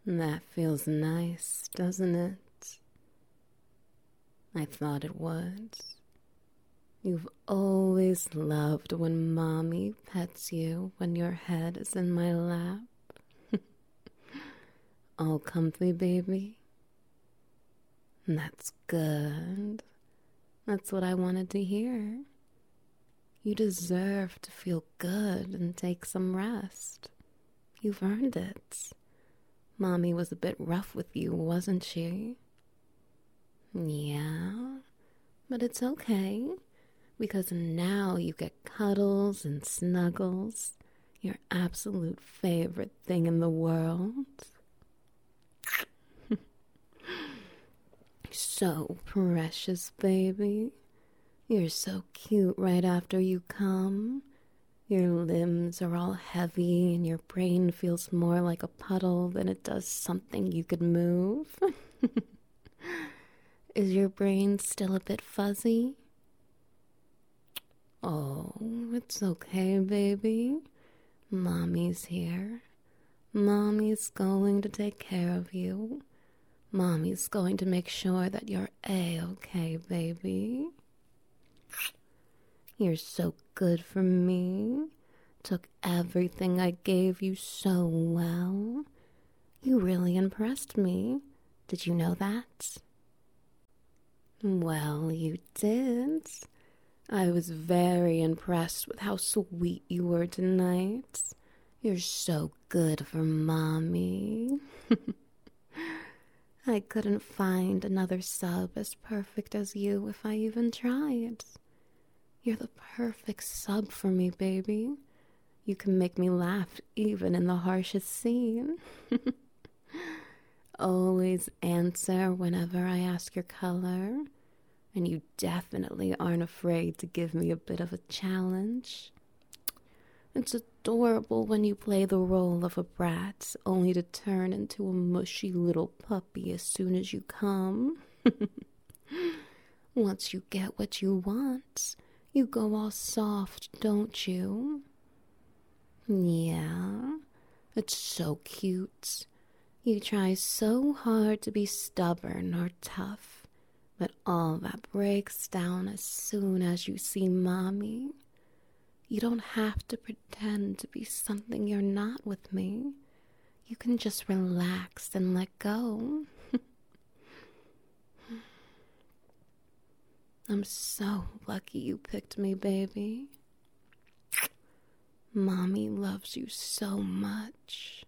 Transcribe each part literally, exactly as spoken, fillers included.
That feels nice, doesn't it? I thought it would. You've always loved when Mommy pets you when your head is in my lap. All comfy, baby? That's good. That's what I wanted to hear. You deserve to feel good and take some rest. You've earned it. Mommy was a bit rough with you, wasn't she? Yeah, but it's okay, because now you get cuddles and snuggles, your absolute favorite thing in the world. So precious, baby. You're so cute right after you come. Your limbs are all heavy and your brain feels more like a puddle than it does something you could move. Is your brain still a bit fuzzy? Oh, it's okay, baby. Mommy's here. Mommy's going to take care of you. Mommy's going to make sure that you're A-okay, baby. You're so good for me. Took everything I gave you so well. You really impressed me. Did you know that? Well, you did. I was very impressed with how sweet you were tonight. You're so good for Mommy. I couldn't find another sub as perfect as you if I even tried. You're the perfect sub for me, baby. You can make me laugh even in the harshest scene. Always answer whenever I ask your color. And you definitely aren't afraid to give me a bit of a challenge. It's adorable when you play the role of a brat, only to turn into a mushy little puppy as soon as you come. Once you get what you want, you go all soft, don't you? Yeah, it's so cute. You try so hard to be stubborn or tough, but all that breaks down as soon as you see Mommy. You don't have to pretend to be something you're not with me. You can just relax and let go. I'm so lucky you picked me, baby. Mommy loves you so much.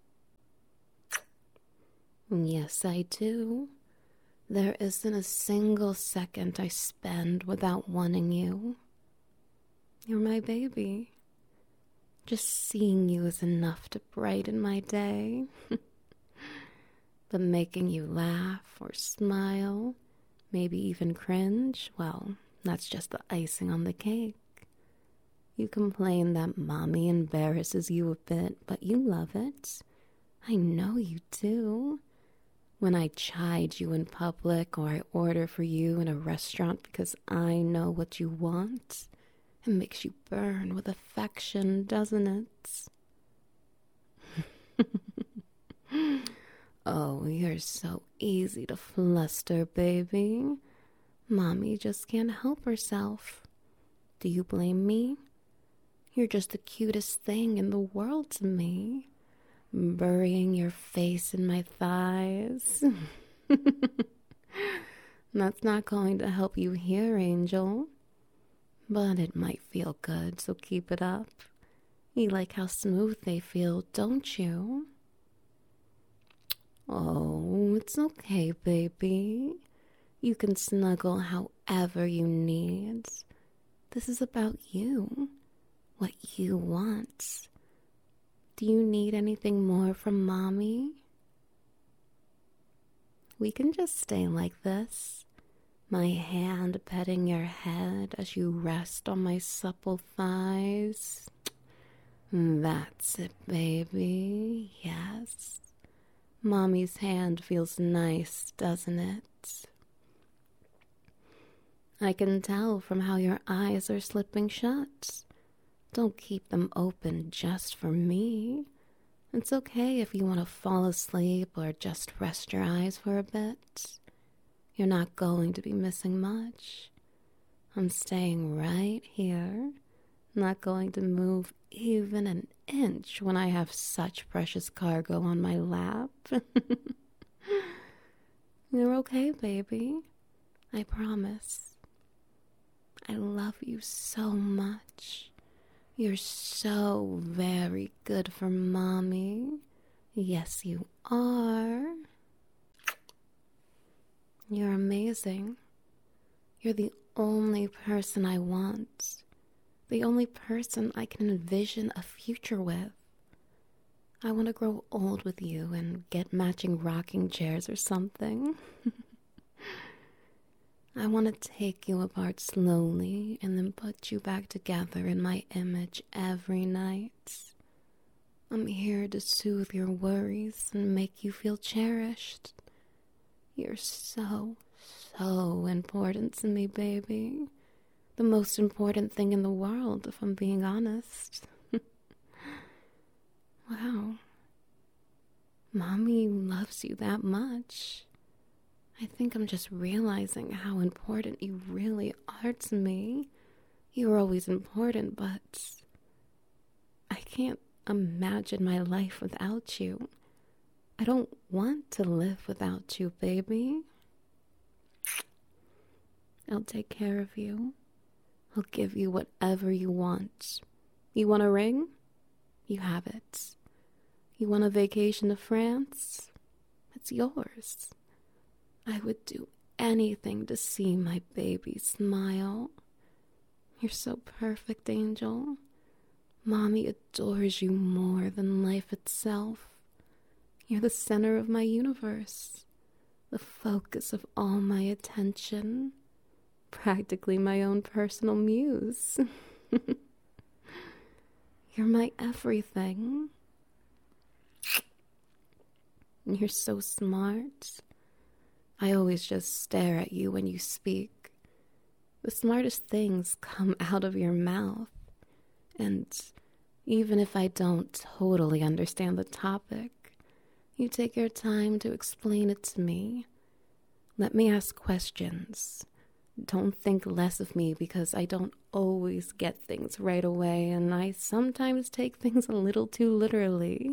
Yes, I do. There isn't a single second I spend without wanting you. You're my baby. Just seeing you is enough to brighten my day. But making you laugh or smile, maybe even cringe, well, that's just the icing on the cake. You complain that Mommy embarrasses you a bit, but you love it. I know you do. When I chide you in public or I order for you in a restaurant because I know what you want, it makes you burn with affection, doesn't it? Oh, you're so easy to fluster, baby. Mommy just can't help herself. Do you blame me? You're just the cutest thing in the world to me. Burying your face in my thighs. That's not going to help you here, Angel. But it might feel good, so keep it up. You like how smooth they feel, don't you? Oh, it's okay, baby. You can snuggle however you need. This is about you. What you want. Do you need anything more from Mommy? We can just stay like this. My hand petting your head as you rest on my supple thighs. That's it, baby. Yes. Mommy's hand feels nice, doesn't it? I can tell from how your eyes are slipping shut. Don't keep them open just for me. It's okay if you want to fall asleep or just rest your eyes for a bit. You're not going to be missing much. I'm staying right here, not going to move even an inch when I have such precious cargo on my lap. You're okay, baby. I promise. I love you so much. You're so very good for mommy. Yes, you are. You're amazing. You're the only person I want. The only person I can envision a future with. I want to grow old with you and get matching rocking chairs or something. I want to take you apart slowly and then put you back together in my image every night. I'm here to soothe your worries and make you feel cherished. You're so, so important to me, baby. The most important thing in the world, if I'm being honest. Wow. Mommy loves you that much. I think I'm just realizing how important you really are to me. You're always important, but I can't imagine my life without you. I don't want to live without you, baby. I'll take care of you. I'll give you whatever you want. You want a ring? You have it. You want a vacation to France? It's yours. I would do anything to see my baby smile. You're so perfect, Angel. Mommy adores you more than life itself. You're the center of my universe, the focus of all my attention, practically my own personal muse. You're my everything. You're so smart. I always just stare at you when you speak. The smartest things come out of your mouth. And even if I don't totally understand the topic, you take your time to explain it to me. Let me ask questions. Don't think less of me because I don't always get things right away, and I sometimes take things a little too literally.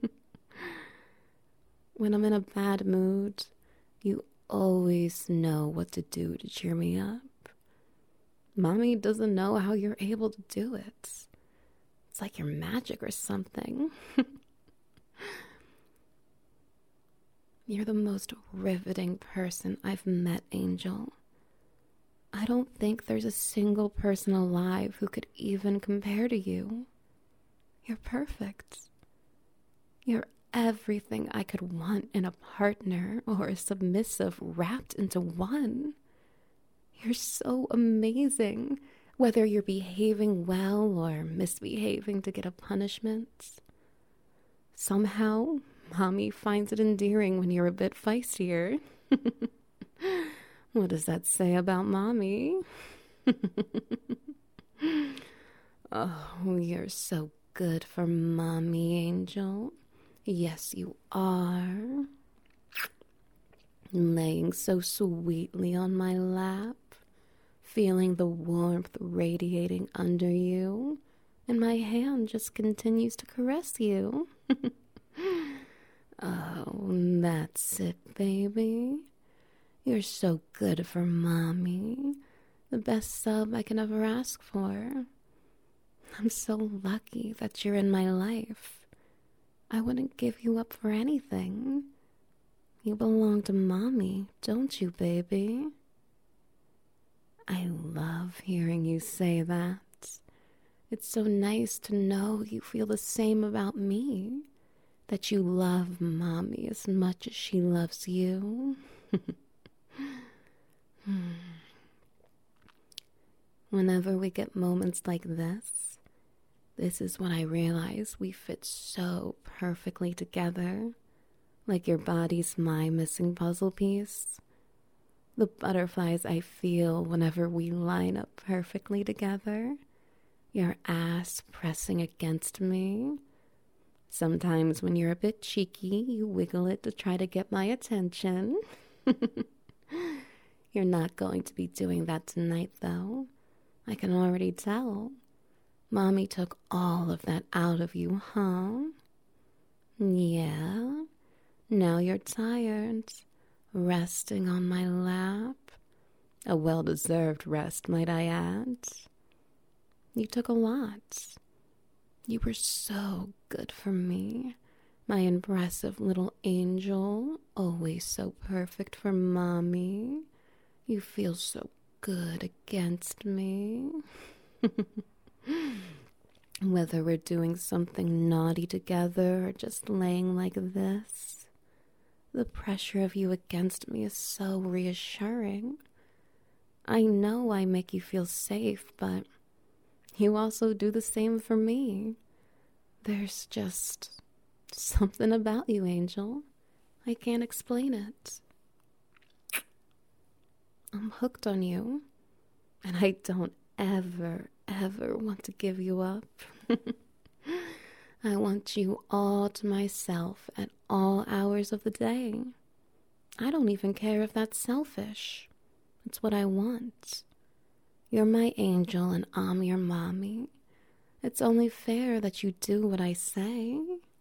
When I'm in a bad mood, you always know what to do to cheer me up. Mommy doesn't know how you're able to do it. It's like you're magic or something. You're the most riveting person I've met, Angel. I don't think there's a single person alive who could even compare to you. You're perfect. You're everything I could want in a partner or a submissive wrapped into one. You're so amazing, whether you're behaving well or misbehaving to get a punishment. Somehow, Mommy finds it endearing when you're a bit feistier. What does that say about Mommy? Oh, you're so good for Mommy, Angel. Yes, you are. Laying so sweetly on my lap, feeling the warmth radiating under you, and my hand just continues to caress you. Oh, that's it, baby. You're so good for Mommy. The best sub I can ever ask for. I'm so lucky that you're in my life. I wouldn't give you up for anything. You belong to Mommy, don't you, baby? I love hearing you say that. It's so nice to know you feel the same about me, that you love Mommy as much as she loves you. Whenever we get moments like this, this is when I realize we fit so perfectly together, like your body's my missing puzzle piece. The butterflies I feel whenever we line up perfectly together, your ass pressing against me, Sometimes when you're a bit cheeky, you wiggle it to try to get my attention. You're not going to be doing that tonight, though. I can already tell. Mommy took all of that out of you, huh? Yeah. Now you're tired, resting on my lap. A well-deserved rest, might I add. You took a lot. You were so good for me. My impressive little angel, always so perfect for Mommy. You feel so good against me. Whether we're doing something naughty together or just laying like this, the pressure of you against me is so reassuring. I know I make you feel safe, but you also do the same for me. There's just something about you, Angel. I can't explain it. I'm hooked on you, and I don't ever, ever want to give you up. I want you all to myself at all hours of the day. I don't even care if that's selfish. It's what I want. You're my angel and I'm your mommy. It's only fair that you do what I say.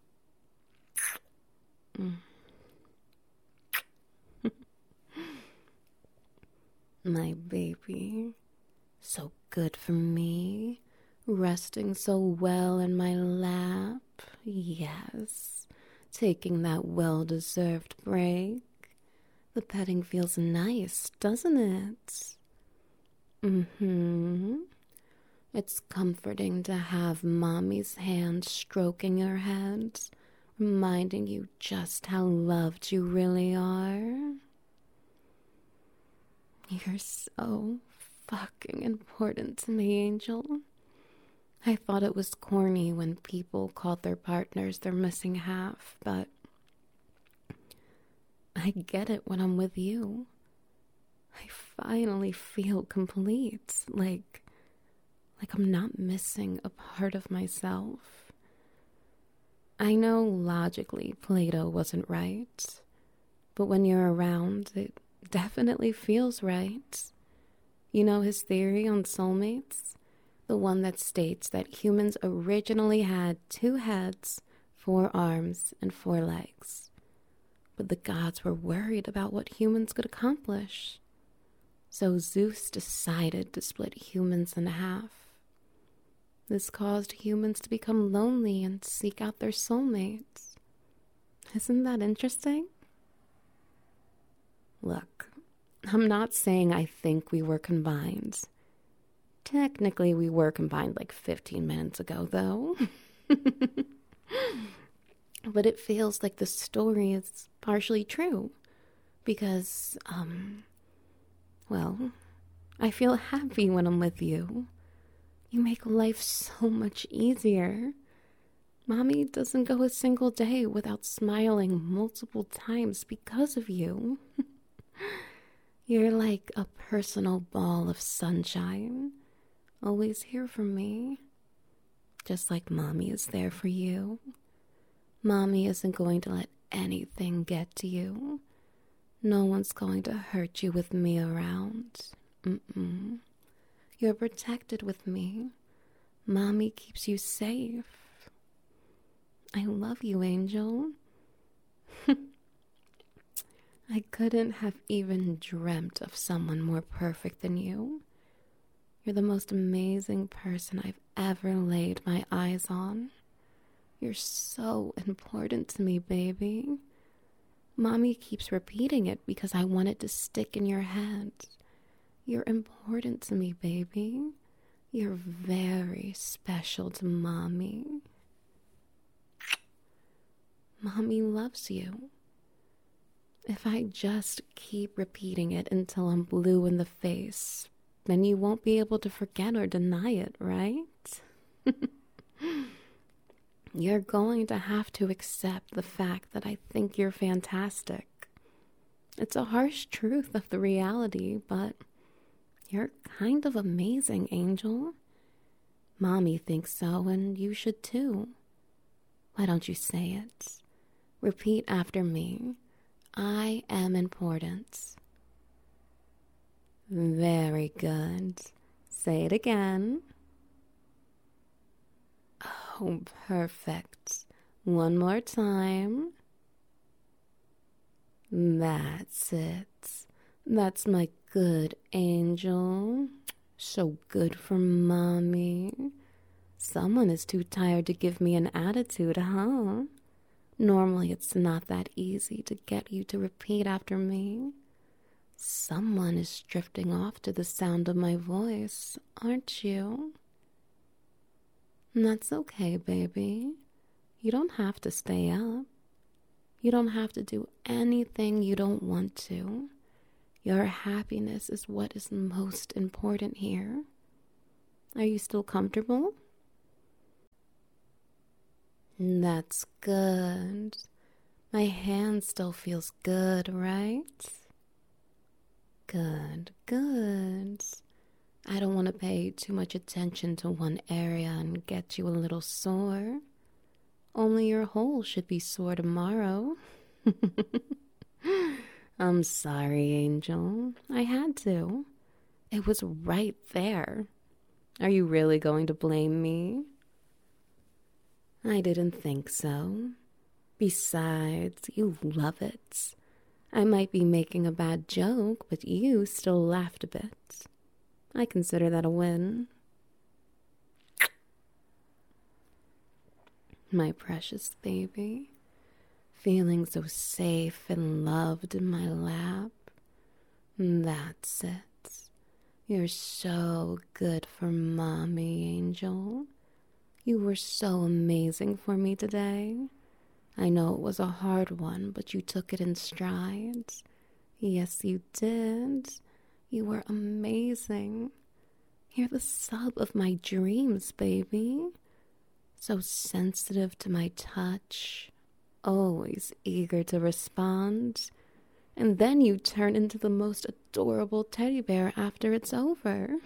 Mm. My baby, so good for me, resting so well in my lap. Yes, taking that well-deserved break. The petting feels nice, doesn't it? Mm-hmm. It's comforting to have Mommy's hand stroking your head, reminding you just how loved you really are. You're so fucking important to me, Angel. I thought it was corny when people called their partners their missing half, but I get it when I'm with you. I finally feel complete, like, like I'm not missing a part of myself. I know logically Plato wasn't right, but when you're around, it definitely feels right. You know his theory on soulmates? The one that states that humans originally had two heads, four arms, and four legs. But the gods were worried about what humans could accomplish. So Zeus decided to split humans in half. This caused humans to become lonely and seek out their soulmates. Isn't that interesting? Look, I'm not saying I think we were combined. Technically, we were combined like fifteen minutes ago, though. But it feels like the story is partially true. Because, um, well, I feel happy when I'm with you. You make life so much easier. Mommy doesn't go a single day without smiling multiple times because of you. You're like a personal ball of sunshine, always here for me, just like Mommy is there for you. Mommy isn't going to let anything get to you. No one's going to hurt you with me around. Mm-mm. You're protected with me. Mommy keeps you safe. I love you, Angel. I couldn't have even dreamt of someone more perfect than you. You're the most amazing person I've ever laid my eyes on. You're so important to me, baby. Mommy keeps repeating it because I want it to stick in your head. You're important to me, baby. You're very special to Mommy. Mommy loves you. If I just keep repeating it until I'm blue in the face, then you won't be able to forget or deny it, right? You're going to have to accept the fact that I think you're fantastic. It's a harsh truth of the reality, but you're kind of amazing, Angel. Mommy thinks so, and you should too. Why don't you say it? Repeat after me. I am important. Very good. Say it again. Oh, perfect. One more time. That's it. That's my good angel. So good for mommy. Someone is too tired to give me an attitude, huh? Normally it's not that easy to get you to repeat after me. Someone is drifting off to the sound of my voice, aren't you? That's okay, baby. You don't have to stay up. You don't have to do anything you don't want to. Your happiness is what is most important here. Are you still comfortable? That's good. My hand still feels good, right? Good, good. I don't want to pay too much attention to one area and get you a little sore. Only your hole should be sore tomorrow. I'm sorry, Angel. I had to. It was right there. Are you really going to blame me? I didn't think so. Besides, you love it. I might be making a bad joke, but you still laughed a bit. I consider that a win. My precious baby, feeling so safe and loved in my lap. That's it. You're so good for mommy, Angel. You were so amazing for me today. I know it was a hard one, but you took it in strides. Yes, you did. You were amazing. You're the sub of my dreams, baby. So sensitive to my touch, always eager to respond. And then you turn into the most adorable teddy bear after it's over.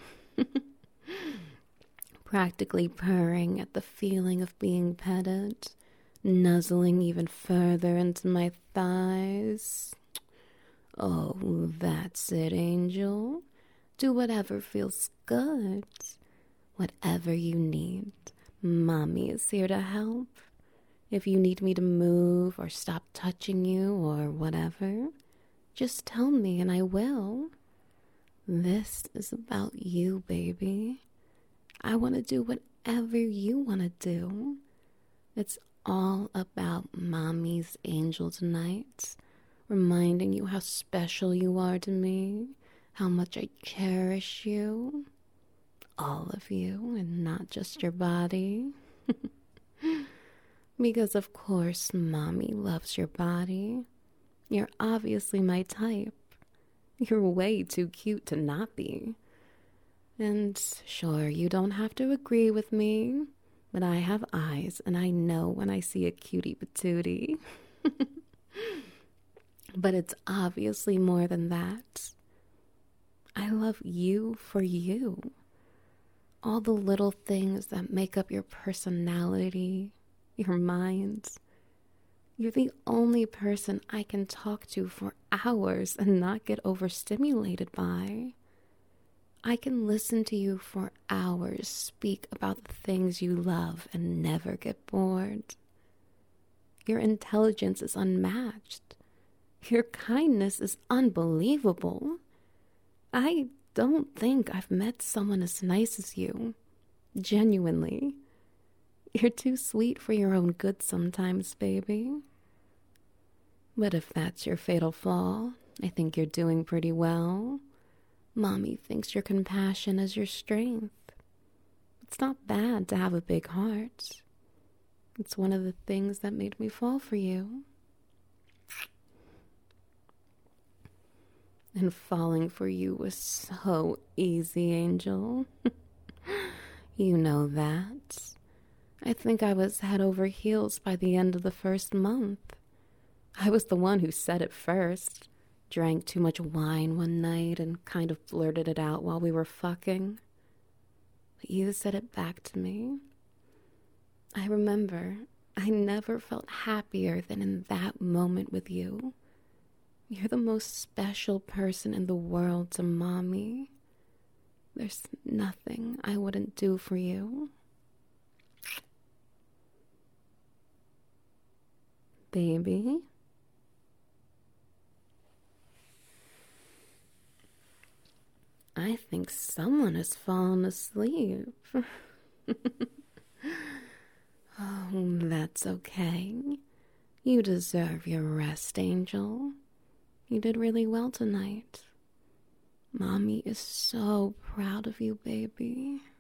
Practically purring at the feeling of being petted, nuzzling even further into my thighs. Oh, that's it, Angel. Do whatever feels good. Whatever you need. Mommy is here to help. If you need me to move or stop touching you or whatever, just tell me and I will. This is about you, baby. I want to do whatever you want to do. It's all about Mommy's Angel tonight, reminding you how special you are to me, how much I cherish you. All of you and not just your body. Because of course Mommy loves your body. You're obviously my type. You're way too cute to not be. And sure, you don't have to agree with me, but I have eyes and I know when I see a cutie patootie. But it's obviously more than that. I love you for you. All the little things that make up your personality, your mind. You're the only person I can talk to for hours and not get overstimulated by. I can listen to you for hours speak about the things you love and never get bored. Your intelligence is unmatched. Your kindness is unbelievable. I don't think I've met someone as nice as you. Genuinely. You're too sweet for your own good sometimes, baby. But if that's your fatal flaw, I think you're doing pretty well. Mommy thinks your compassion is your strength. It's not bad to have a big heart. It's one of the things that made me fall for you. And falling for you was so easy, Angel. You know that. I think I was head over heels by the end of the first month. I was the one who said it first. Drank too much wine one night and kind of blurted it out while we were fucking. But you said it back to me. I remember I never felt happier than in that moment with you. You're the most special person in the world to Mommy. There's nothing I wouldn't do for you. Baby? I think someone has fallen asleep. Oh, that's okay. You deserve your rest, Angel. You did really well tonight. Mommy is so proud of you, baby.